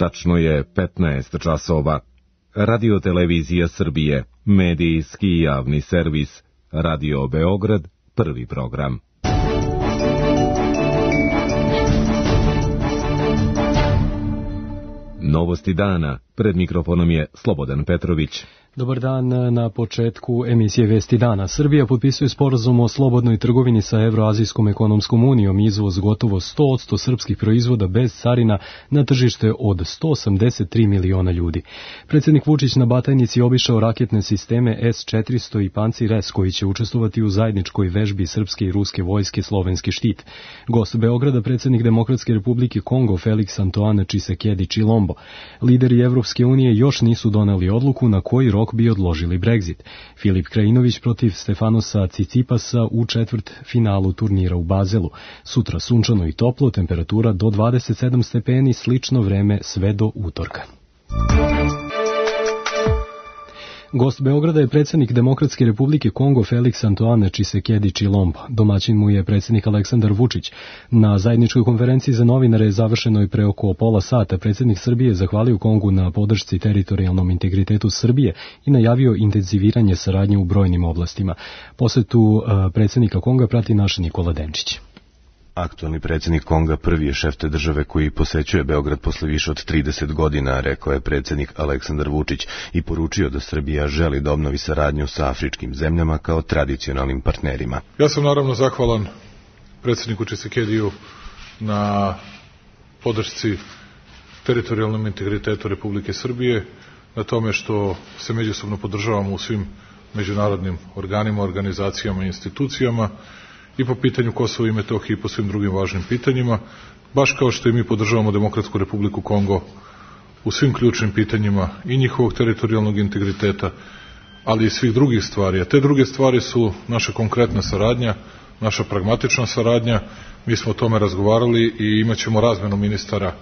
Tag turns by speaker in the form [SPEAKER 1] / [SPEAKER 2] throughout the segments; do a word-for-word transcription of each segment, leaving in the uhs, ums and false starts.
[SPEAKER 1] Tačno je petnaest časova. Radio-televizija Srbije, medijski javni servis, Radio Beograd, prvi program. Novosti dana, pred mikrofonom je Slobodan Petrović.
[SPEAKER 2] Dobar dan. Na početku emisije Vesti dana. Srbija potpisuje sporazum o slobodnoj trgovini sa Evroazijskom ekonomskom unijom, izvoz gotovo sto posto srpskih proizvoda bez carina na tržište od sto osamdeset tri miliona ljudi. Predsjednik Vučić na Batajnici obišao raketne sisteme S četiristo i Pancir S koji će učestvovati u zajedničkoj vežbi srpske i ruske vojske Slovenski štit. Gost Beograda, predsjednik Demokratske republike Kongo Felix Antoine Tshisekedi Tshilombo. Lideri Evropske unije još nisu doneli odluku na koji rok bi odložili Brexit. Filip Krajinović protiv Stefanosa Cicipasa u četvrt finalu turnira u Bazelu. Sutra sunčano i toplo, temperatura do dvadeset sedam stepeni, slično vreme sve do utorka. Gost Beograda je predsjednik Demokratske republike Kongo Felix Antoine Tshisekedi Tshilombo. Domaćin mu je predsjednik Aleksandar Vučić. Na zajedničkoj konferenciji za novinare završenoj pre oko pola sata predsjednik Srbije zahvalio Kongu na podršci teritorijalnom integritetu Srbije i najavio intenziviranje saradnje u brojnim oblastima. Posetu predsjednika Konga prati naš Nikola Denčić.
[SPEAKER 3] Aktualni predsjednik Konga prvi je šef te države koji posećuje Beograd posle više od trideset godina, rekao je predsjednik Aleksandar Vučić i poručio da Srbija želi da obnovi saradnju sa afričkim zemljama kao tradicionalnim partnerima.
[SPEAKER 4] Ja sam naravno zahvalan predsjedniku Tshisekediju na podršci teritorijalnom integritetu Republike Srbije, na tome što se međusobno podržavamo u svim međunarodnim organima, organizacijama i institucijama, i po pitanju Kosova i Metohije i po svim drugim važnim pitanjima, baš kao što i mi podržavamo Demokratsku republiku Kongo u svim ključnim pitanjima i njihovog teritorijalnog integriteta, ali i svih drugih stvari. A te druge stvari su naša konkretna saradnja, naša pragmatična saradnja. Mi smo o tome razgovarali i imat ćemo razmenu ministara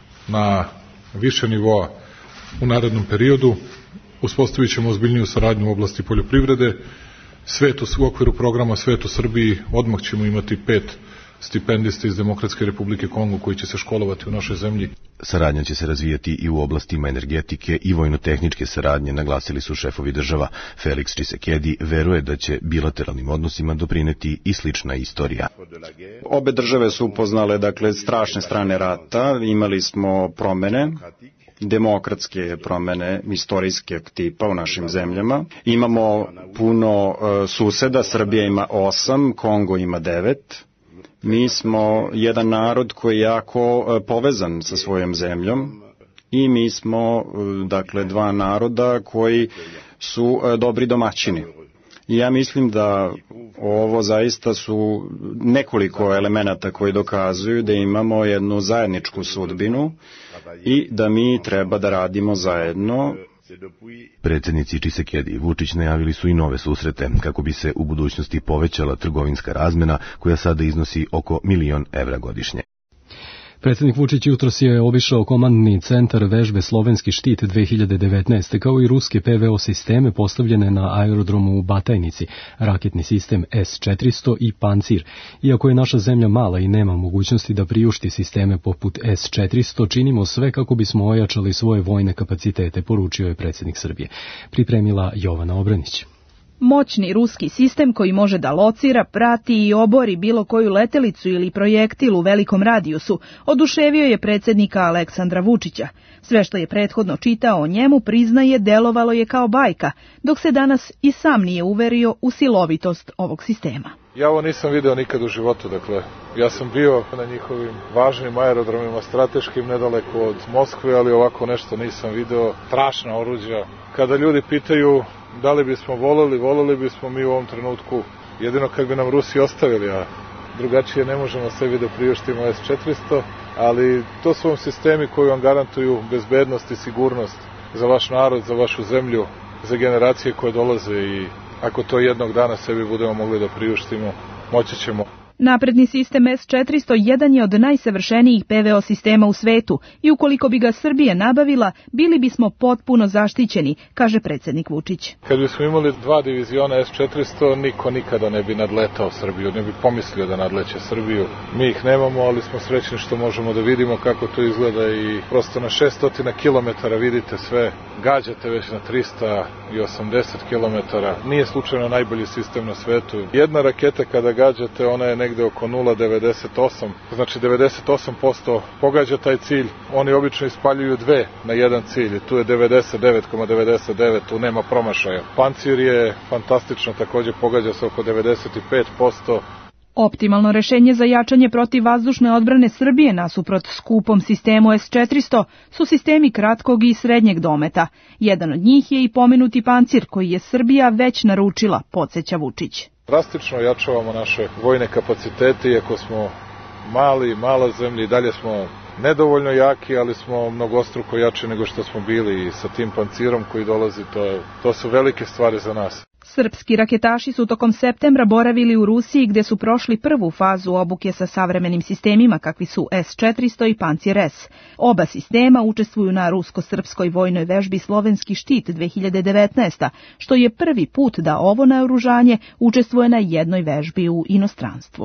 [SPEAKER 4] na više nivoa u narednom periodu. Uspostavit ćemo ozbiljniju saradnju u oblasti poljoprivrede. Svet u okviru programa Svet u Srbiji odmah ćemo imati pet stipendista iz Demokratske republike Kongo koji će se školovati u našoj zemlji.
[SPEAKER 3] Saradnja će se razvijati i u oblastima energetike i vojno-tehničke saradnje, naglasili su šefovi država. Felix Tshisekedi veruje da će bilateralnim odnosima doprineti i slična istorija.
[SPEAKER 5] Obe države su upoznale, dakle, strašne strane rata, imali smo promene, demokratske promene istorijskog tipa u našim zemljama. Imamo puno uh, suseda, Srbija ima osam, Kongo ima devet. Mi smo jedan narod koji je jako uh, povezan sa svojom zemljom i mi smo, uh, dakle, dva naroda koji su uh, dobri domaćini. I ja mislim da ovo zaista su nekoliko elemenata koji dokazuju da imamo jednu zajedničku sudbinu i da mi treba da radimo zajedno.
[SPEAKER 3] Predsjednici Tshisekedi i Vučić najavili su i nove susrete kako bi se u budućnosti povećala trgovinska razmena koja sada iznosi oko milion evra godišnje.
[SPEAKER 2] Predsjednik Vučić jutros je obišao komandni centar vežbe Slovenski štit dve hiljade devetnaeste kao i ruske P V O sisteme postavljene na aerodromu u Batajnici, raketni sistem S četiristo i Pancir. Iako je naša zemlja mala i nema mogućnosti da priušti sisteme poput S četiristo, činimo sve kako bismo ojačali svoje vojne kapacitete, poručio je predsjednik Srbije. Pripremila Jovana Obranić.
[SPEAKER 6] Moćni ruski sistem koji može da locira, prati i obori bilo koju letelicu ili projektil u velikom radijusu, oduševio je predsjednika Aleksandra Vučića. Sve što je prethodno čitao o njemu, priznaje, delovalo je kao bajka, dok se danas i sam nije uverio u silovitost ovog sistema.
[SPEAKER 4] Ja ovo nisam video nikad u životu, dakle, ja sam bio na njihovim važnim aerodromima, strateškim, nedaleko od Moskve, ali ovako nešto nisam video. Strašna oruđa. Kada ljudi pitaju da li bismo voleli, voleli bismo mi u ovom trenutku, jedino kad bi nam Rusi ostavili, a drugačije ne možemo sebi da priuštimo S četiristo, ali to su vam sistemi koji vam garantuju bezbednost i sigurnost za vaš narod, za vašu zemlju, za generacije koje dolaze i ako to jednog dana sebi budemo mogli da priuštimo, moći ćemo.
[SPEAKER 6] Napredni sistem S četiristo jedan je od najsavršenijih P V O sistema u svetu i ukoliko bi ga Srbija nabavila, bili bismo potpuno zaštićeni, kaže predsjednik Vučić.
[SPEAKER 4] Kad bismo imali dva diviziona S četiristo, niko nikada ne bi nadletao Srbiju, ne bi pomislio da nadleće Srbiju. Mi ih nemamo, ali smo srećni što možemo da vidimo kako to izgleda i prosto na šesto kilometara vidite sve, gađate već na trista osamdeset kilometara. Nije slučajno najbolji sistem na svetu. Jedna raketa kada gađate, ona je negde oko nula zarez devedeset osam, znači devedeset osam posto pogađa taj cilj. Oni obično ispaljuju dve na jedan cilj i tu je devedeset devet zarez devedeset devet, tu nema promašaja. Pancir je fantastično, takođe pogađa se oko devedeset pet posto.
[SPEAKER 6] Optimalno rešenje za jačanje protivvazdušne odbrane Srbije nasuprot skupom sistemu S četiristo su sistemi kratkog i srednjeg dometa. Jedan od njih je i pomenuti pancir koji je Srbija već naručila, podsjeća Vučić.
[SPEAKER 4] Drastično jačavamo naše vojne kapacitete, iako smo mali, mala zemlja i dalje smo nedovoljno jaki, ali smo mnogostruko jači nego što smo bili i sa tim pancirom koji dolazi, to, to su velike stvari za nas.
[SPEAKER 6] Srpski raketaši su tokom septembra boravili u Rusiji gde su prošli prvu fazu obuke sa savremenim sistemima kakvi su S četiristo i Pancir S. Oba sistema učestvuju na rusko-srpskoj vojnoj vežbi Slovenski štit dve hiljade devetnaeste. što je prvi put da ovo naoružanje učestvuje na jednoj vežbi u inostranstvu.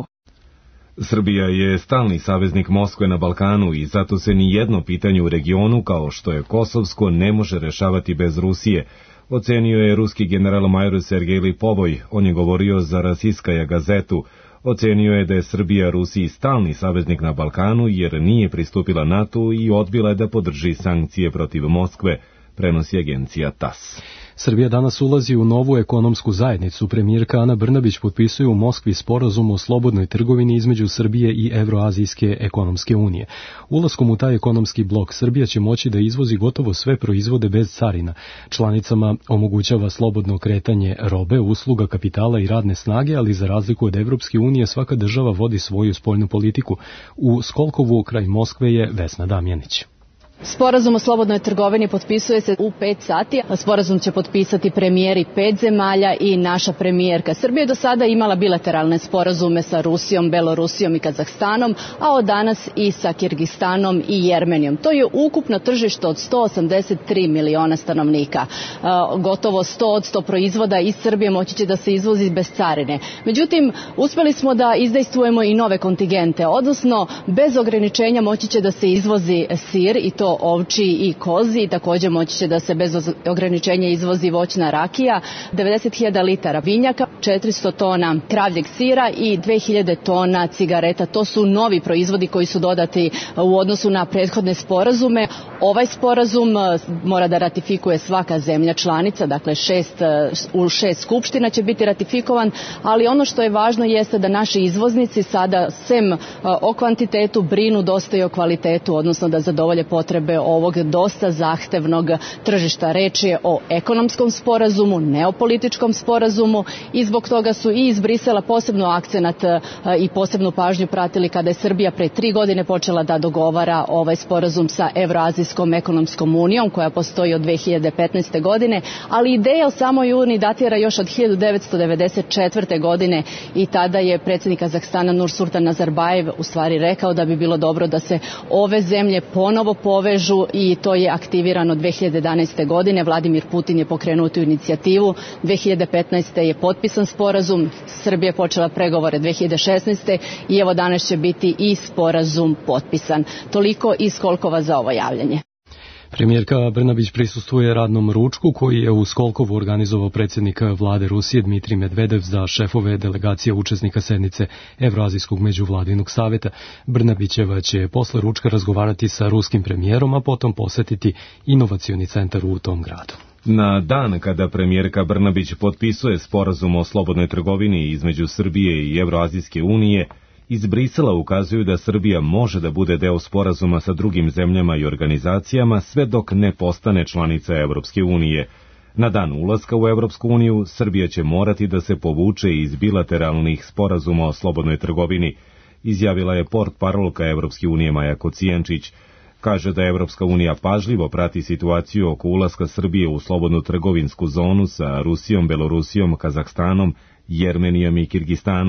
[SPEAKER 1] Srbija je stalni saveznik Moskve na Balkanu i zato se ni jedno pitanje u regionu kao što je kosovsko ne može rešavati bez Rusije, ocenio je ruski general-major Sergej Lipovoj. On je govorio za Rasiskaja gazetu. Ocenio je da je Srbija Rusiji stalni saveznik na Balkanu jer nije pristupila NATO i odbila je da podrži sankcije protiv Moskve, prenosi agencija TAS.
[SPEAKER 2] Srbija danas ulazi u novu ekonomsku zajednicu. Premijerka Ana Brnabić potpisuje u Moskvi sporazum o slobodnoj trgovini između Srbije i Evroazijske ekonomske unije. Ulaskom u taj ekonomski blok Srbija će moći da izvozi gotovo sve proizvode bez carina. Članicama omogućava slobodno kretanje robe, usluga, kapitala i radne snage, ali za razliku od Evropske unije svaka država vodi svoju spoljnu politiku. U Skolkovu kraj Moskve je Vesna Damjanić.
[SPEAKER 7] Sporazum o slobodnoj trgovini potpisuje se u pet sati. Sporazum će potpisati premijeri pet zemalja i naša premijerka. Srbija je do sada imala bilateralne sporazume sa Rusijom, Belorusijom i Kazahstanom, a od danas i sa Kirgistanom i Jermenijom. To je ukupno tržište od sto osamdeset tri miliona stanovnika. Gotovo sto posto proizvoda iz Srbije moći će da se izvozi bez carine. Međutim, uspeli smo da izdejstvujemo i nove kontingente, odnosno bez ograničenja moći će da se izvozi sir i to ovči i kozi i također moći će da se bez ograničenja izvozi voćna rakija, devedeset hiljada litara vinjaka, četiristo tona kravljeg sira i dve hiljade tona cigareta. To su novi proizvodi koji su dodati u odnosu na prethodne sporazume. Ovaj sporazum mora da ratifikuje svaka zemlja članica, dakle šest, u šest skupština će biti ratifikovan, ali ono što je važno jeste da naši izvoznici sada sem o kvantitetu brinu dosta i o kvalitetu, odnosno da zadovolje potrebe ovog dosta zahtevnog tržišta. Reč je o ekonomskom sporazumu, ne o političkom sporazumu i zbog toga su i iz Brisela posebno akcenat i posebnu pažnju pratili kada je Srbija pre tri godine počela da dogovara ovaj sporazum sa Evroazijskom ekonomskom unijom koja postoji od dve hiljade petnaeste. godine, ali ideja o samoj uniji datira još od hiljadu devetsto devedeset četvrte. godine i tada je predsjednik Kazahstana Nursultan Nazarbajev u stvari rekao da bi bilo dobro da se ove zemlje ponovo povežu i to je aktivirano dve hiljade jedanaeste. godine. Vladimir Putin je pokrenuo tu inicijativu. dve hiljade petnaeste. je potpisan sporazum. Srbija je počela pregovore dve hiljade šesnaeste. i evo danas će biti i sporazum potpisan. Toliko iz Skolkova za ovo javljanje.
[SPEAKER 2] Premijerka Brnabić prisustvuje radnom ručku koji je u Skolkovu organizovao predsjednik vlade Rusije Dmitrij Medvedev za šefove delegacije učesnika sednice Evroazijskog međuvladinog saveta. Brnabićeva će posle ručka razgovarati sa ruskim premijerom, a potom posetiti inovacioni centar u tom gradu.
[SPEAKER 1] Na dan kada premijerka Brnabić potpisuje sporazum o slobodnoj trgovini između Srbije i Evroazijske unije, iz Brisela ukazuju da Srbija može da bude deo sporazuma sa drugim zemljama i organizacijama sve dok ne postane članica Evropske unije. Na dan ulaska u Evropsku uniju, Srbija će morati da se povuče iz bilateralnih sporazuma o slobodnoj trgovini, izjavila je portparolka Evropske unije Maja Kocijančić. Kaže da Evropska unija pažljivo prati situaciju oko ulaska Srbije u slobodnu trgovinsku zonu sa Rusijom, Belorusijom, Kazahstanom, Jermenijom i Kirgistanom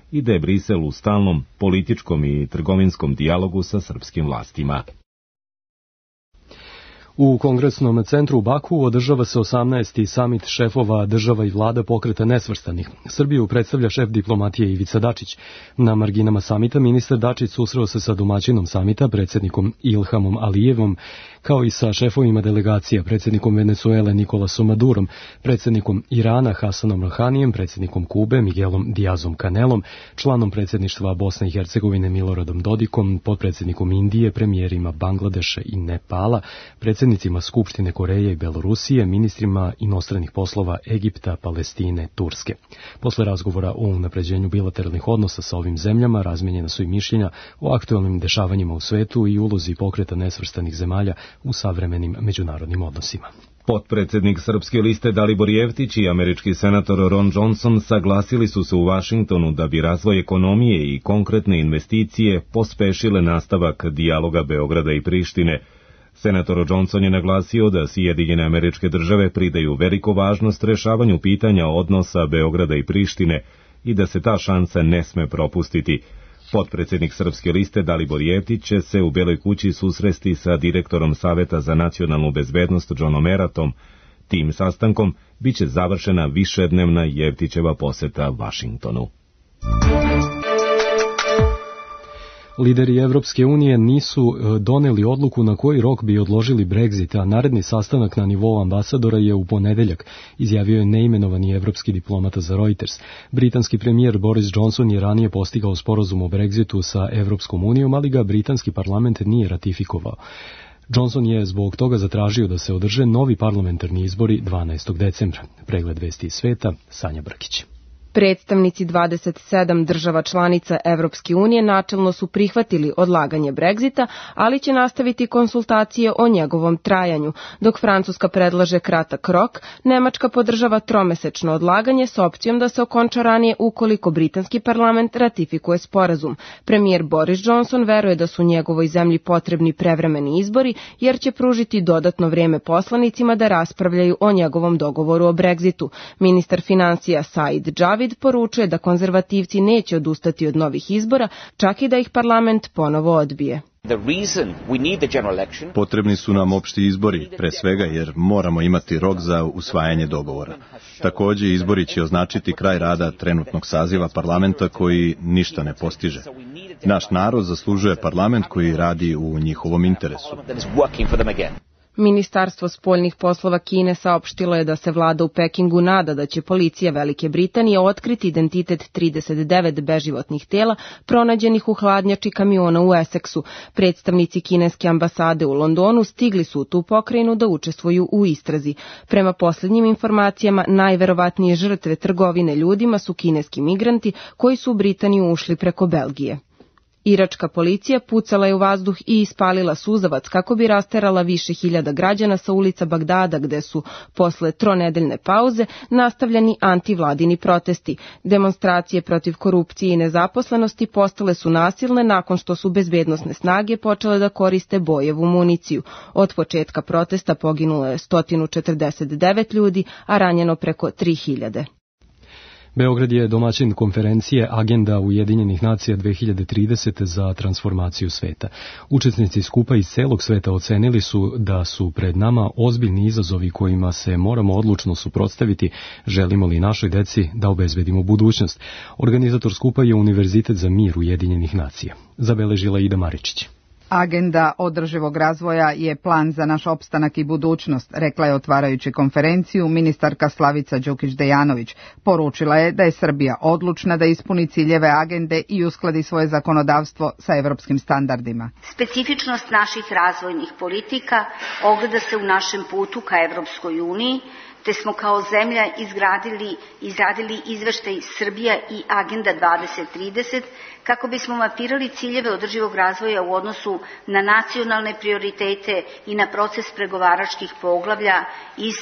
[SPEAKER 1] i da je Brisel u stalnom političkom i trgovinskom dijalogu sa srpskim vlastima.
[SPEAKER 2] U Kongresnom centru u Baku održava se osamnaesti samit šefova država i vlada Pokreta nesvrstanih. Srbiju predstavlja šef diplomatije Ivica Dačić. Na marginama samita ministar Dačić susreo se sa domaćinom samita, predsjednikom Ilhamom Alijevom, kao i sa šefovima delegacija, predsjednikom Venezuele Nikolasom Madurom, predsjednikom Irana Hasanom Rohanijem, predsjednikom Kube Miguelom Diazom Canelom, članom predsjedništva Bosne i Hercegovine Miloradom Dodikom, potpredsjednikom Indije, premijerima Bangladeša i Nepala, predsjednicima Skupštine Koreje i Belorusije, ministrima inostranih poslova Egipta, Palestine, Turske. Posle razgovora o unapređenju bilateralnih odnosa sa ovim zemljama razmijenjena su i mišljenja o aktualnim dešavanjima u svetu i ulozi Pokreta nesvrstanih zemalja u savremenim međunarodnim odnosima.
[SPEAKER 1] Potpredsjednik Srpske liste Dalibor Jevtić i američki senator Ron Johnson saglasili su se u Vašingtonu da bi razvoj ekonomije i konkretne investicije pospešile nastavak dijaloga Beograda i Prištine. Senator Johnson je naglasio da Sjedinjene Američke Države pridaju veliku važnost rešavanju pitanja odnosa Beograda i Prištine i da se ta šansa ne sme propustiti. Potpredsjednik Srpske liste Dalibor Jevtić će se u Beloj kući susresti sa direktorom Saveta za nacionalnu bezbednost Johnom Eratom. Tim sastankom biće završena višednevna Jevtićeva poseta Vašingtonu.
[SPEAKER 2] Lideri Evropske unije nisu doneli odluku na koji rok bi odložili Brexit, a naredni sastanak na nivou ambasadora je u ponedeljak, izjavio je neimenovani evropski diplomata za Reuters. Britanski premijer Boris Johnson je ranije postigao sporazum o Brexitu sa Evropskom unijom, ali ga britanski parlament nije ratifikovao. Johnson je zbog toga zatražio da se održe novi parlamentarni izbori dvanaestog decembra. Pregled vesti iz sveta, Sanja Brkić.
[SPEAKER 8] Predstavnici dvadeset sedam država članica Evropske unije načelno su prihvatili odlaganje Brexita, ali će nastaviti konsultacije o njegovom trajanju. Dok Francuska predlaže kratak rok, Nemačka podržava tromesečno odlaganje s opcijom da se okonča ranije ukoliko britanski parlament ratifikuje sporazum. Premijer Boris Johnson veruje da su njegovoj zemlji potrebni prevremeni izbori, jer će pružiti dodatno vrijeme poslanicima da raspravljaju o njegovom dogovoru o Brexitu. Ministar financija Said Javid poručuje da konzervativci neće odustati od novih izbora, čak i da ih parlament ponovo odbije.
[SPEAKER 9] Potrebni su nam opšti izbori, pre svega jer moramo imati rok za usvajanje dogovora. Također, izbori će označiti kraj rada trenutnog saziva parlamenta koji ništa ne postiže. Naš narod zaslužuje parlament koji radi u njihovom interesu.
[SPEAKER 8] Ministarstvo spoljnih poslova Kine saopštilo je da se vlada u Pekingu nada da će policija Velike Britanije otkriti identitet trideset devet beživotnih tela pronađenih u hladnjači kamiona u Essexu. Predstavnici kineske ambasade u Londonu stigli su u tu pokrajinu da učestvuju u istrazi. Prema posljednjim informacijama, najverovatnije žrtve trgovine ljudima su kineski migranti koji su u Britaniju ušli preko Belgije. Iračka policija pucala je u vazduh i ispalila suzavac kako bi rasterala više hiljada građana sa ulica Bagdada, gde su posle tronedeljne pauze nastavljeni antivladini protesti. Demonstracije protiv korupcije i nezaposlenosti postale su nasilne nakon što su bezbednosne snage počele da koriste bojevu municiju. Od početka protesta poginulo je sto četrdeset devet ljudi, a ranjeno preko tri hiljade.
[SPEAKER 2] Beograd je domaćin konferencije Agenda Ujedinjenih nacija dve hiljade trideset za transformaciju sveta. Učesnici skupa iz celog sveta ocenili su da su pred nama ozbiljni izazovi kojima se moramo odlučno suprotstaviti, želimo li našoj deci da obezbedimo budućnost. Organizator skupa je Univerzitet za mir Ujedinjenih nacija. Zabeležila Ida Maričić.
[SPEAKER 10] Agenda održivog razvoja je plan za naš opstanak i budućnost, rekla je otvarajući konferenciju ministarka Slavica Đukić-Dejanović. Poručila je da je Srbija odlučna da ispuni ciljeve agende i uskladi svoje zakonodavstvo sa evropskim standardima.
[SPEAKER 11] Specifičnost naših razvojnih politika ogleda se u našem putu ka Evropskoj uniji, te smo kao zemlja izgradili, izradili izveštaj Srbija i Agenda dvadeset trideset kako bismo mapirali ciljeve održivog razvoja u odnosu na nacionalne prioritete i na proces pregovaračkih poglavlja iz,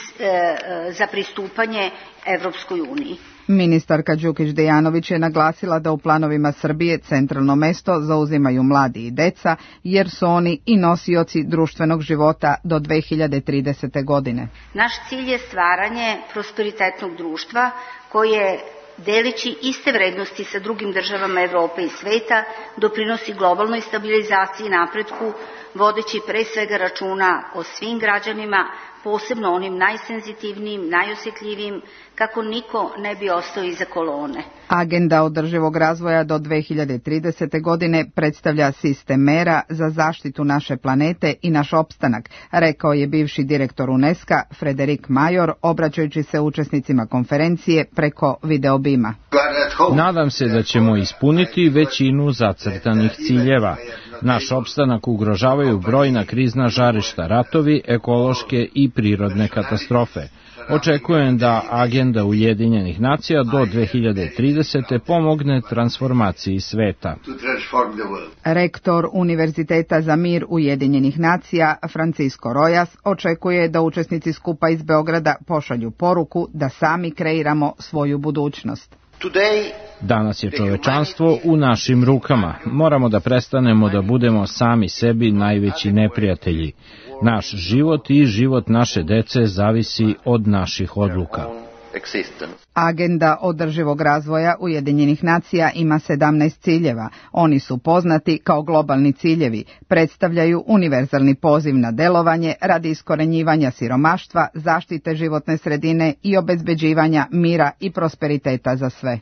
[SPEAKER 11] e, za pristupanje Evropskoj uniji.
[SPEAKER 10] Ministarka Đukić-Dejanović je naglasila da u planovima Srbije centralno mesto zauzimaju mladi i deca, jer su oni i nosioci društvenog života do dve hiljade tridesete. godine.
[SPEAKER 11] Naš cilj je stvaranje prosperitetnog društva koje delići iste vrednosti sa drugim državama Evrope i sveta, doprinosi globalnoj stabilizaciji i napretku, vodeći pre svega računa o svim građanima, posebno onim najsenzitivnijim, najosjetljivijim, kako niko ne bi ostao iza kolone.
[SPEAKER 10] Agenda održivog razvoja do dve hiljade tridesete. godine predstavlja sistem mera za zaštitu naše planete i naš opstanak, rekao je bivši direktor UNESCO Frederik Major, obraćajući se učesnicima konferencije preko videobima.
[SPEAKER 12] Nadam se da ćemo ispuniti većinu zacrtanih ciljeva. Naš opstanak ugrožavaju brojna krizna žarišta, ratovi, ekološke i prirodne katastrofe. Očekujem da agenda Ujedinjenih nacija do dve hiljade tridesete. pomogne transformaciji sveta.
[SPEAKER 10] Rektor Univerziteta za mir Ujedinjenih nacija Francisco Rojas očekuje da učesnici skupa iz Beograda pošalju poruku da sami kreiramo svoju budućnost.
[SPEAKER 12] Danas je čovečanstvo u našim rukama. Moramo da prestanemo da budemo sami sebi najveći neprijatelji. Naš život i život naše dece zavisi od naših odluka.
[SPEAKER 10] Agenda održivog razvoja Ujedinjenih nacija ima sedamnaest ciljeva. Oni su poznati kao globalni ciljevi, predstavljaju univerzalni poziv na delovanje radi iskorenjivanja siromaštva, zaštite životne sredine i obezbeđivanja mira i prosperiteta za sve.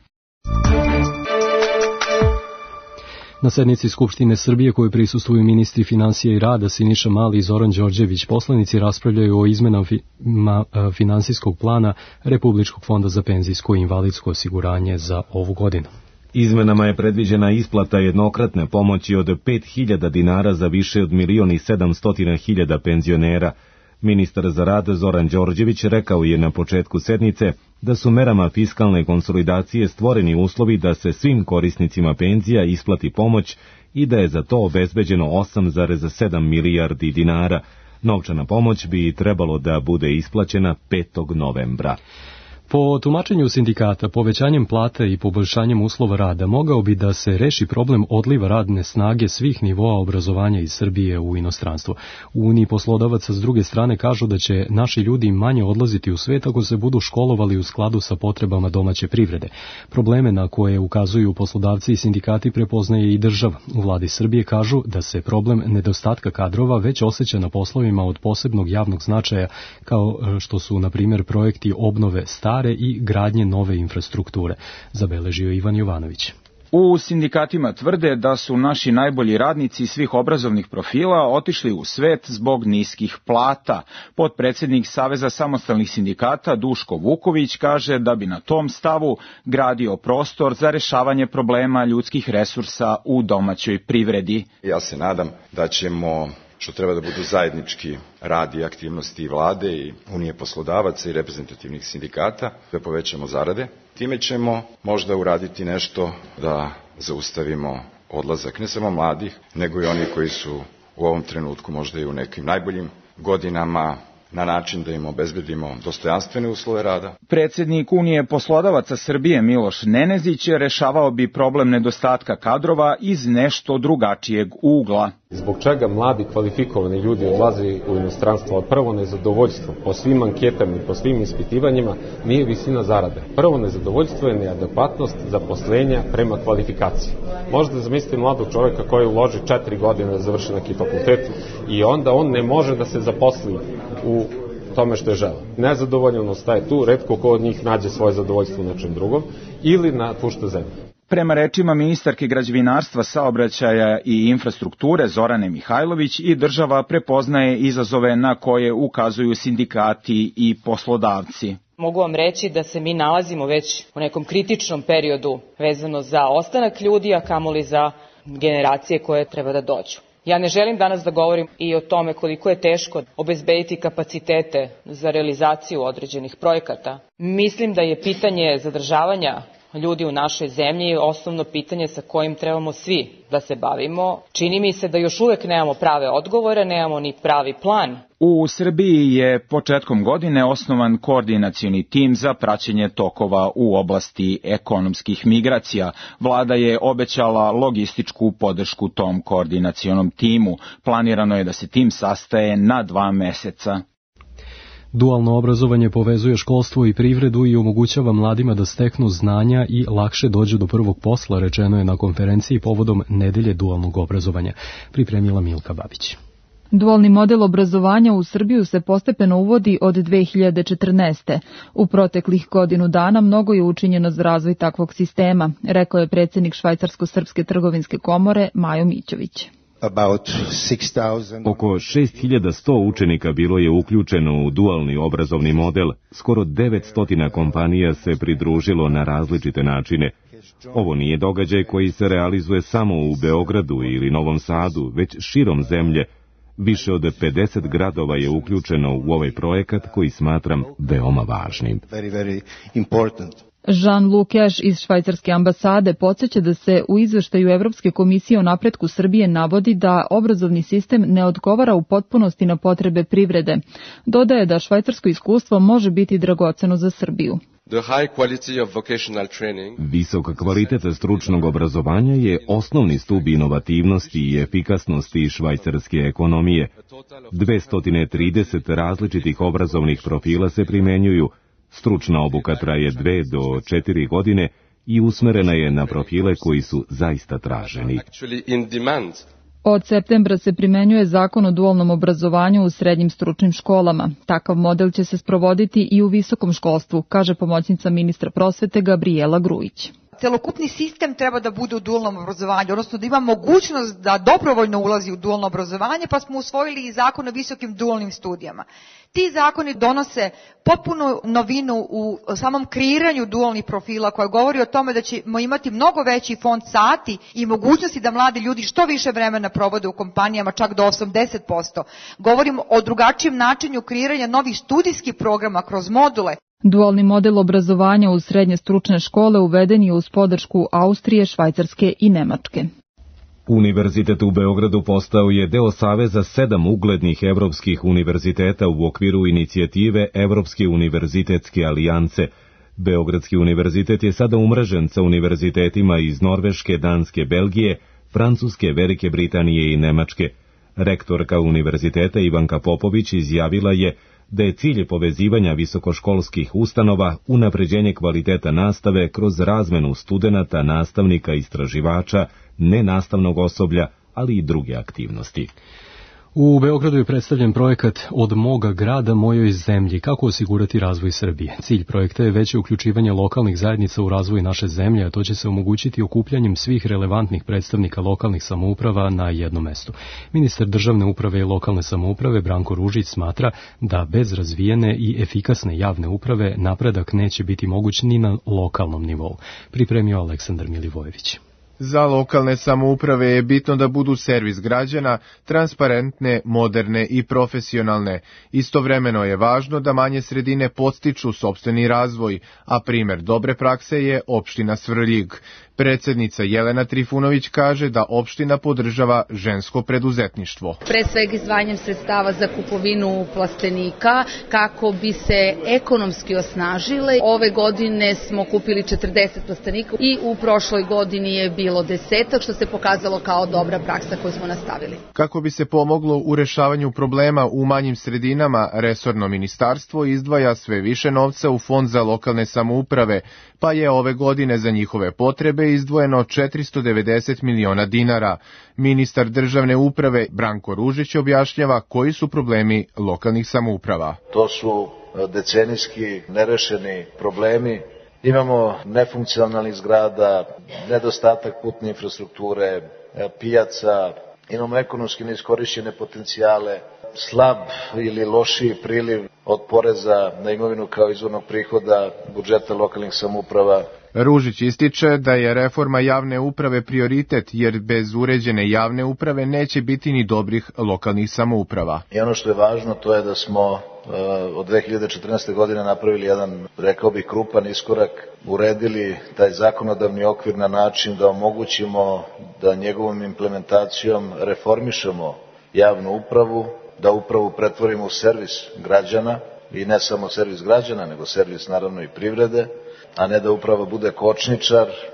[SPEAKER 2] Na sednici Skupštine Srbije kojoj prisustvuju ministri finansija i rada Siniša Mali i Zoran Đorđević, poslanici raspravljaju o izmenama fi, ma, finansijskog plana Republičkog fonda za penzijsko i invalidsko osiguranje za ovu godinu.
[SPEAKER 1] Izmenama je predviđena isplata jednokratne pomoći od pet hiljada dinara za više od milion i sedamstotina hiljada penzionera. Ministar za rad Zoran Đorđević rekao je na početku sednice da su merama fiskalne konsolidacije stvoreni uslovi da se svim korisnicima penzija isplati pomoć i da je za to obezbeđeno osam zarez sedam milijardi dinara. Novčana pomoć bi trebalo da bude isplaćena petog novembra.
[SPEAKER 2] Po tumačenju sindikata, povećanjem plata i poboljšanjem uslova rada mogao bi da se reši problem odliva radne snage svih nivoa obrazovanja iz Srbije u inostranstvo. U Uniji poslodavaca s druge strane kažu da će naši ljudi manje odlaziti u svet ako se budu školovali u skladu sa potrebama domaće privrede. Probleme na koje ukazuju poslodavci i sindikati prepoznaje i država. U vladi Srbije kažu da se problem nedostatka kadrova već osjeća na poslovima od posebnog javnog značaja, kao što su, na primjer, projekti obnove stare i gradnje nove infrastrukture, zabeležio Ivan Jovanović.
[SPEAKER 13] U sindikatima tvrde da su naši najbolji radnici svih obrazovnih profila otišli u svet zbog niskih plata. Potpredsednik Saveza samostalnih sindikata Duško Vuković kaže da bi na tom stavu gradio prostor za rešavanje problema ljudskih resursa u domaćoj privredi.
[SPEAKER 14] Ja se nadam da ćemo, što treba da budu zajednički rad i aktivnosti i vlade i Unije poslodavaca i reprezentativnih sindikata, da povećamo zarade. Time ćemo možda uraditi nešto da zaustavimo odlazak ne samo mladih, nego i oni koji su u ovom trenutku možda i u nekim najboljim godinama, na način da im obezbedimo dostojanstvene uslove rada.
[SPEAKER 13] Predsednik Unije poslodavaca Srbije Miloš Nenezić rešavao bi problem nedostatka kadrova iz nešto drugačijeg ugla.
[SPEAKER 15] Zbog čega mladi kvalifikovani ljudi odlaze u inostranstvo? Prvo nezadovoljstvo po svim anketama i po svim ispitivanjima nije visina zarade. Prvo nezadovoljstvo je neadekvatnost zaposlenja prema kvalifikaciji. Možda zamislite mladog čoveka koji uloži četiri godine da završi neki fakultet i onda on ne može da se zaposli u tome što je želeo. Nezadovoljnost staje tu, retko ko od njih nađe svoje zadovoljstvo u nečem drugom ili napušta zemlju.
[SPEAKER 13] Prema rečima ministarke građevinarstva, saobraćaja i infrastrukture Zorane Mihajlović, i država prepoznaje izazove na koje ukazuju sindikati i poslodavci.
[SPEAKER 16] Mogu vam reći da se mi nalazimo već u nekom kritičnom periodu vezano za ostanak ljudi, a kamoli za generacije koje treba da dođu. Ja ne želim danas da govorim i o tome koliko je teško obezbediti kapacitete za realizaciju određenih projekata. Mislim da je pitanje zadržavanja ljudi u našoj zemlji osnovno pitanje sa kojim trebamo svi da se bavimo. Čini mi se da još uvek nemamo prave odgovore, nemamo ni pravi plan.
[SPEAKER 13] U Srbiji je početkom godine osnovan koordinacioni tim za praćenje tokova u oblasti ekonomskih migracija. Vlada je obećala logističku podršku tom koordinacionom timu. Planirano je da se tim sastaje na dva meseca.
[SPEAKER 2] Dualno obrazovanje povezuje školstvo i privredu i omogućava mladima da steknu znanja i lakše dođu do prvog posla, rečeno je na konferenciji povodom nedelje dualnog obrazovanja. Pripremila Milka Babić.
[SPEAKER 17] Dualni model obrazovanja u Srbiju se postepeno uvodi od dve hiljade četrnaeste. U proteklih godinu dana mnogo je učinjeno za razvoj takvog sistema, rekao je predsjednik Švajcarsko-srpske trgovinske komore Majo Mićović.
[SPEAKER 1] Oko šest hiljada sto učenika bilo je uključeno u dualni obrazovni model. Skoro devetsto kompanija se pridružilo na različite načine. Ovo nije događaj koji se realizuje samo u Beogradu ili Novom Sadu, već širom zemlje. Više od pedeset gradova je uključeno u ovaj projekat koji smatram veoma važnim.
[SPEAKER 17] Jean-Luc Keš iz švajcarske ambasade podsjeća da se u izveštaju Evropske komisije o napretku Srbije navodi da obrazovni sistem ne odgovara u potpunosti na potrebe privrede. Dodaje da švajcarsko iskustvo može biti dragoceno za Srbiju.
[SPEAKER 1] Visok kvalitet stručnog obrazovanja je osnovni stub inovativnosti i efikasnosti švajcarske ekonomije. dvesta trideset različitih obrazovnih profila se primenjuju. Stručna obuka traje dve do četiri godine i usmerena je na profile koji su zaista traženi.
[SPEAKER 17] Od septembra se primenjuje zakon o dualnom obrazovanju u srednjim stručnim školama. Takav model će se sprovoditi i u visokom školstvu, kaže pomoćnica ministra prosvete Gabriela Grujić.
[SPEAKER 18] Celokupni sistem treba da bude u dualnom obrazovanju, odnosno da ima mogućnost da dobrovoljno ulazi u dualno obrazovanje, pa smo usvojili i zakon o visokim dualnim studijama. Ti zakoni donose potpunu novinu u samom kreiranju dualnih profila, koja govori o tome da ćemo imati mnogo veći fond sati i mogućnosti da mladi ljudi što više vremena provode u kompanijama, čak do osamdeset posto. Govorimo o drugačijem načinu kreiranja novih studijskih programa kroz module.
[SPEAKER 17] Dualni model obrazovanja u srednje stručne škole uveden je uz podršku Austrije, Švajcarske i Nemačke.
[SPEAKER 1] Univerzitet u Beogradu postao je deo saveza sedam uglednih evropskih univerziteta u okviru inicijative Evropske univerzitetske alijance. Beogradski univerzitet je sada umrežen sa univerzitetima iz Norveške, Danske, Belgije, Francuske, Velike Britanije i Nemačke. Rektorka univerziteta Ivanka Popović izjavila je da je cilj povezivanja visokoškolskih ustanova unapređenje kvaliteta nastave kroz razmenu studenata, nastavnika, istraživača, nenastavnog osoblja, ali i druge aktivnosti.
[SPEAKER 2] U Beogradu je predstavljen projekat Od moga grada mojoj zemlji, kako osigurati razvoj Srbije. Cilj projekta je veće uključivanje lokalnih zajednica u razvoj naše zemlje, a to će se omogućiti okupljanjem svih relevantnih predstavnika lokalnih samouprava na jednom mestu. Ministar državne uprave i lokalne samouprave Branko Ružić smatra da bez razvijene i efikasne javne uprave napredak neće biti moguć ni na lokalnom nivou. Pripremio Aleksandar Milivojević.
[SPEAKER 19] Za lokalne samouprave je bitno da budu servis građana, transparentne, moderne i profesionalne. Istovremeno je važno da manje sredine podstiču sopstveni razvoj, a primer dobre prakse je opština Svrljig. Predsednica Jelena Trifunović kaže da opština podržava žensko preduzetništvo.
[SPEAKER 20] Pre svega izdvajanjem sredstava za kupovinu plastenika kako bi se ekonomski osnažile. Ove godine smo kupili četrdeset plastenika i u prošloj godini je bilo desetak, što se pokazalo kao dobra praksa koju smo nastavili.
[SPEAKER 19] Kako bi se pomoglo u rešavanju problema u manjim sredinama, resorno ministarstvo izdvaja sve više novca u Fond za lokalne samouprave, pa je ove godine za njihove potrebe izdvojeno četiristo devedeset miliona dinara. Ministar državne uprave Branko Ružić objašnjava koji su problemi lokalnih samouprava.
[SPEAKER 21] To su decenijski nerešeni problemi. Imamo nefunkcionalnih zgrada, nedostatak putne infrastrukture, pijaca, imamo ekonomski neiskorišćene potencijale, slab ili lošiji priliv od poreza na imovinu kao izvornog prihoda budžeta lokalnih samouprava.
[SPEAKER 19] Ružić ističe da je reforma javne uprave prioritet, jer bez uređene javne uprave neće biti ni dobrih lokalnih samouprava.
[SPEAKER 21] I ono što je važno, to je da smo od dve hiljade četrnaeste. godine napravili jedan, rekao bih, krupan iskorak, uredili taj zakonodavni okvir na način da omogućimo da njegovom implementacijom reformišemo javnu upravu, da upravu pretvorimo u servis građana, i ne samo servis građana, nego servis naravno i privrede, a ne da uprava bude kočničar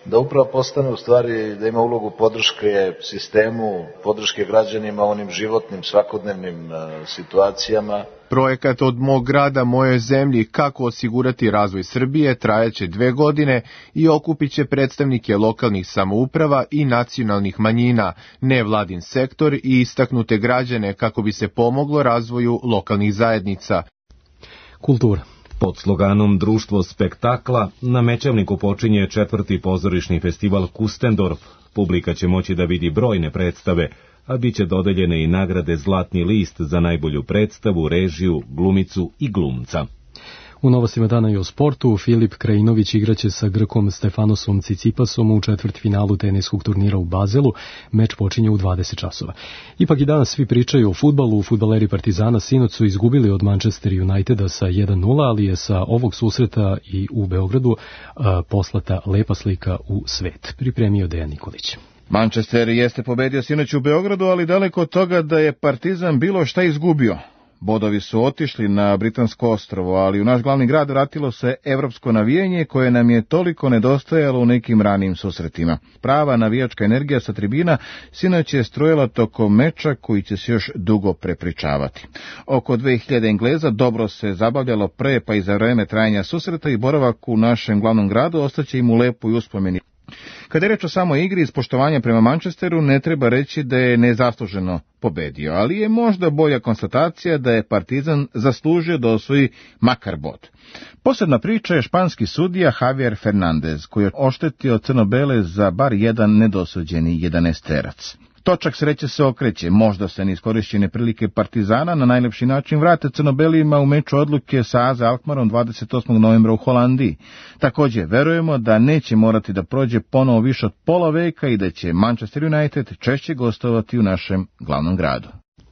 [SPEAKER 21] da upravo postane u stvari, da ima ulogu podrške sistemu, podrške građanima, onim životnim, svakodnevnim situacijama.
[SPEAKER 19] Projekat Od mog grada, moje zemlji, kako osigurati razvoj Srbije, trajaće dve godine i okupit će predstavnike lokalnih samouprava i nacionalnih manjina, nevladin sektor i istaknute građane kako bi se pomoglo razvoju lokalnih zajednica.
[SPEAKER 2] Kultura.
[SPEAKER 1] Pod sloganom Društvo spektakla na Mečevniku počinje četvrti pozorišni festival Kustendorf. Publika će moći da vidi brojne predstave, a bit će dodeljene i nagrade Zlatni list za najbolju predstavu, režiju, glumicu i glumca.
[SPEAKER 2] U novostima dana i o sportu, Filip Krajinović igraće sa Grkom Stefanosom Cicipasom u četvrtfinalu teniskog turnira u Bazelu. Meč počinje u dvadeset časova. Ipak i danas svi pričaju o fudbalu. Fudbaleri Partizana sinoć su izgubili od Manchester Uniteda sa jedan nula, ali je sa ovog susreta i u Beogradu a, poslata lepa slika u svet. Pripremio Dejan Nikolić.
[SPEAKER 5] Manchester jeste pobedio sinoć u Beogradu, ali daleko od toga da je Partizan bilo šta izgubio. Bodovi su otišli na Britansko ostrvo, ali u naš glavni grad vratilo se evropsko navijanje koje nam je toliko nedostajalo u nekim ranijim susretima. Prava navijačka energija sa tribina sinoć je strojila tokom meča koji će se još dugo prepričavati. Oko dve hiljade Engleza dobro se zabavljalo pre pa i za vreme trajanja susreta i boravak u našem glavnom gradu ostaće im u lepoj uspomeni. Kada je reč o samoj igri iz poštovanja prema Manchesteru, ne treba reći da je nezasluženo pobedio, ali je možda bolja konstatacija da je Partizan zaslužio da osvoji makar bod. Posebna priča je španski sudija Javier Fernandez, koji je oštetio crno-bele za bar jedan nedosuđeni jedanaesterac. Točak sreće se okreće, možda se neiskorišćene prilike Partizana na najlepši način vrate crnobelima u meču odluke sa A Z Alkmarom dvadeset osmog novembra u Holandiji. Također, verujemo da neće morati da prođe ponovo više od pola veka i da će Manchester United češće gostovati u našem glavnom gradu.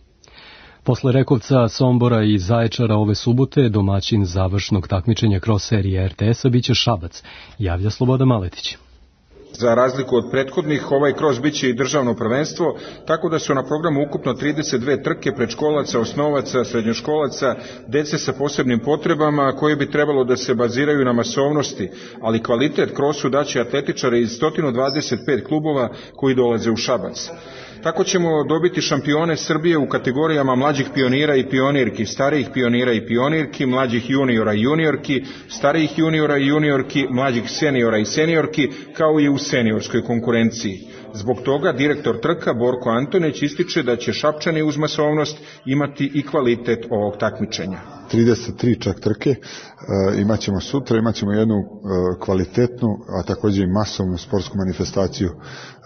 [SPEAKER 2] Posle Rekovca, Sombora i Zaječara ove subote domaćin završnog takmičenja kroz serije R T S-a biće Šabac, javlja Sloboda Maletić.
[SPEAKER 22] Za razliku od prethodnih, ovaj kros biće i državno prvenstvo, tako da su na programu ukupno trideset dve trke predškolaca, osnovaca, srednjoškolaca, dece sa posebnim potrebama, koje bi trebalo da se baziraju na masovnosti, ali kvalitet krosu daće atletičare iz sto dvadeset pet klubova koji dolaze u Šabac. Tako ćemo dobiti šampione Srbije u kategorijama mlađih pionira i pionirki, starijih pionira i pionirki, mlađih juniora i juniorki, starijih juniora i juniorki, mlađih seniora i seniorki, kao i u seniorskoj konkurenciji. Zbog toga direktor trka Borko Antonić ističe da će Šapčani uz masovnost imati i kvalitet ovog takmičenja.
[SPEAKER 23] trideset tri čak trke e, imat ćemo sutra, imat ćemo jednu e, kvalitetnu, a također i masovnu sportsku manifestaciju. E,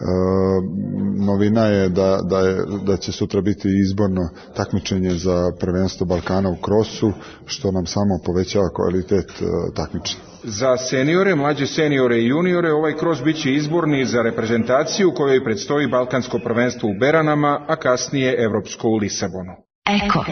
[SPEAKER 23] novina je da, da je da će sutra biti izborno takmičenje za prvenstvo Balkana u krosu, što nam samo povećava kvalitet e, takmičenja.
[SPEAKER 22] Za seniore, mlađe seniore i juniore ovaj kros biće izborni za reprezentaciju kojoj predstoji Balkansko prvenstvo u Beranama, a kasnije Evropsko u Lisabonu.
[SPEAKER 24] Eko.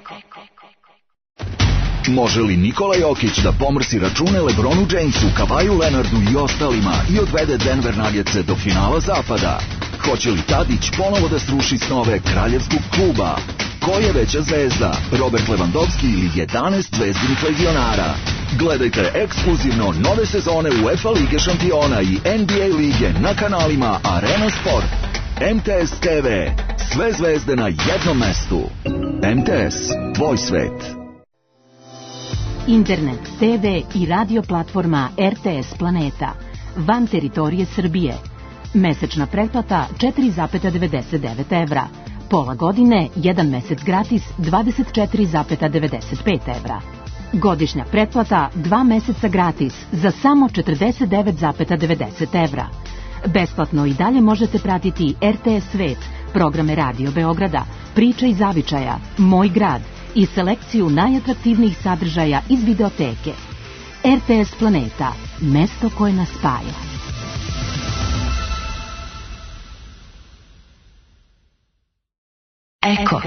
[SPEAKER 24] Može li Nikola Jokić da pomrsi račune LeBronu Jamesu, Kavaju Leonardu i ostalima i odvede Denver Nuggetse do finala zapada? Hoće li Tadić ponovo da sruši snove kraljevskog kluba? Ko je veća zvezda, Robert Lewandowski ili jedanaest zvezdinih legionara? Gledajte ekskluzivno nove sezone UEFA Lige šampiona i N B A lige na kanalima Arena Sport. M T S T V. Sve zvezde na jednom mestu. M T S. Tvoj svet.
[SPEAKER 25] Internet, T V i radio platforma R T S Planeta. Van teritorije Srbije. Mesečna pretplata četiri zarez devedeset devet evra. Pola godine, jedan mesec gratis, dvadeset četiri zarez devedeset pet evra. Godišnja pretplata, dva meseca gratis, za samo četrdeset devet zarez devedeset evra. Besplatno i dalje možete pratiti R T S Svet, programe Radio Beograda, Priča iz Zavičaja, Moj grad i selekciju najatraktivnijih sadržaja iz videoteke. R T S Planeta, mesto koje nas spaja.
[SPEAKER 24] Eko.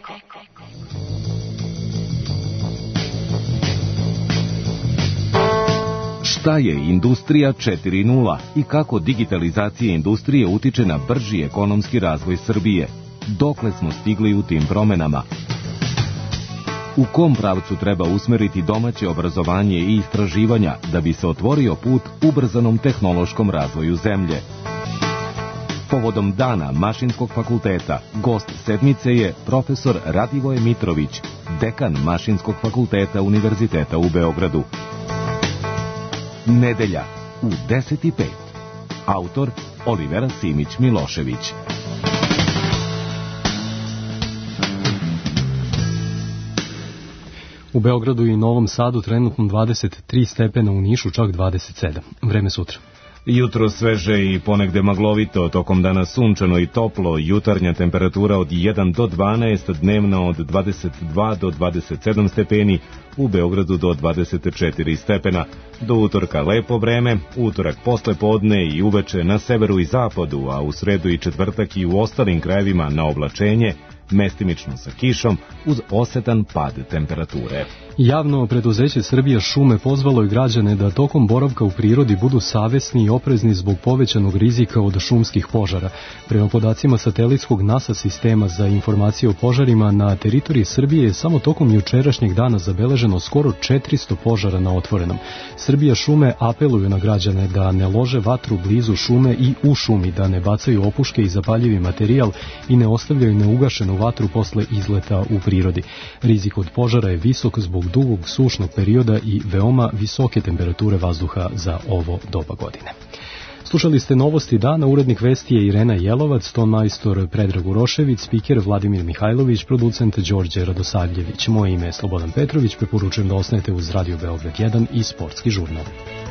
[SPEAKER 24] Šta je Industrija četiri nula i kako digitalizacija industrije utiče na brži ekonomski razvoj Srbije? Dokle smo stigli u tim promenama?
[SPEAKER 1] U kom pravcu treba usmeriti domaće obrazovanje i istraživanja da bi se otvorio put ubrzanom tehnološkom razvoju zemlje? Povodom Dana Mašinskog fakulteta, gost sedmice je profesor Radivoje Mitrović, dekan Mašinskog fakulteta Univerziteta u Beogradu. Nedelja u deset i pet. Autor Olivera Simić-Milošević.
[SPEAKER 2] U Beogradu i Novom Sadu trenutno dvadeset tri stepena, u Nišu čak dvadeset sedam. Vreme sutra.
[SPEAKER 1] Jutro sveže i ponegde maglovito, tokom dana sunčano i toplo, jutarnja temperatura od jedan do dvanaest, dnevna od dvadeset dva do dvadeset sedam stepeni, u Beogradu do dvadeset četiri stepena. Do utorka lepo vreme, utorak posle podne i uveče na severu i zapadu, a u sredu i četvrtak i u ostalim krajevima na oblačenje, mestimično sa kišom, uz osetan pad temperature.
[SPEAKER 2] Javno preduzeće Srbija šume pozvalo je građane da tokom boravka u prirodi budu savesni i oprezni zbog povećanog rizika od šumskih požara. Prema podacima satelitskog NASA sistema za informacije o požarima, na teritoriji Srbije je samo tokom jučerašnjeg dana zabeleženo skoro četiristo požara na otvorenom. Srbija šume apeluju na građane da ne lože vatru blizu šume i u šumi, da ne bacaju opuške i zapaljivi materijal i ne ostavljaju neugašenu vatru posle izleta u prirodi. Rizik od požara je visok zbog dugog sušnog perioda i veoma visoke temperature vazduha za ovo doba godine. Slušali ste novosti dana, urednik vesti je Irena Jelovac, ton majstor Predrag Urošević, spiker Vladimir Mihajlović, producent Đorđe Radosavljević. Moje ime je Slobodan Petrović, preporučujem da ostanete uz Radio Beograd jedan i Sportski žurnal.